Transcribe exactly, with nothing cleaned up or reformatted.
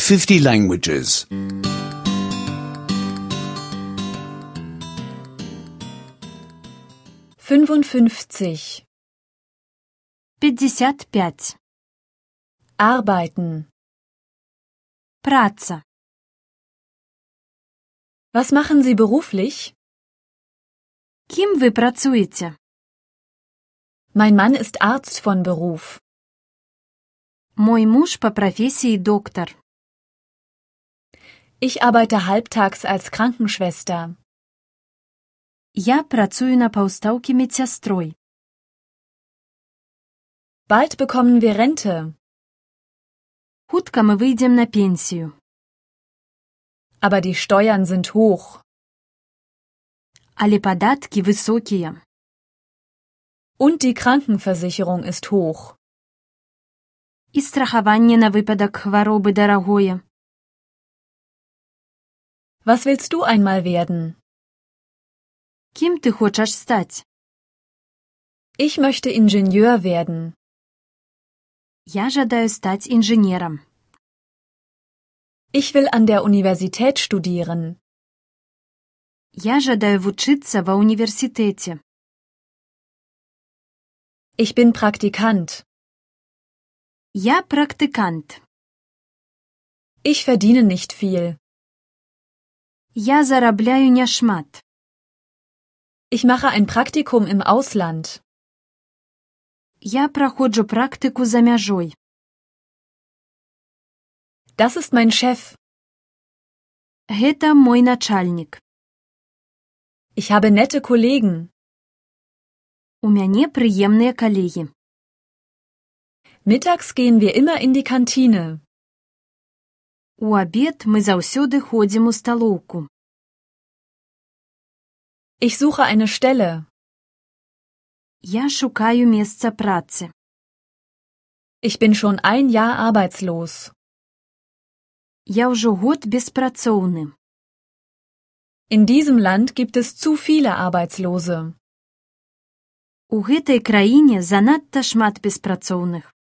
fifty languages. fünfundfünfzig. пятьдесят пять. Arbeiten. Праца. Was machen Sie beruflich? Ким ви працюєте? Mein Mann ist Arzt von Beruf. Мой муж по професії доктор. Ich arbeite halbtags als Krankenschwester. Я працюю на паўстаўкі медсястрой. Bald bekommen wir Rente. Хутка мы выйдзем на пенсію. Aber die Steuern sind hoch. Але падаткі высокія. Und die Krankenversicherung ist hoch. І страхаванне на выпадак хваробы дарагое. Was willst du einmal werden? Кім ти хочаш стаць? Ich möchte Ingenieur werden. Я жадаю стаць інжынерам. Ich will an der Universität studieren. Я жадаю вучыцца ва ўніверсітэце. Ich bin Praktikant. Я практыкант. Ich verdiene nicht viel. Я зарабляю няшмат. Ich mache ein Praktikum im Ausland. Я праходжу практыку за мяжой. Das ist mein Chef. Гэта мой начальнік. Ich habe nette Kollegen. У мяне прыемныя калегі. Mittags gehen wir immer in die Kantine. У абед мы заўсёды ходзім у сталоўку. Ich suche eine Stelle. Я шукаю месца працы. Ich bin schon ein Jahr arbeitslos. Я ўжо год беспрацоўны. In diesem Land gibt es zu viele Arbeitslose. У гэтай краіне занадта шмат беспрацоўных.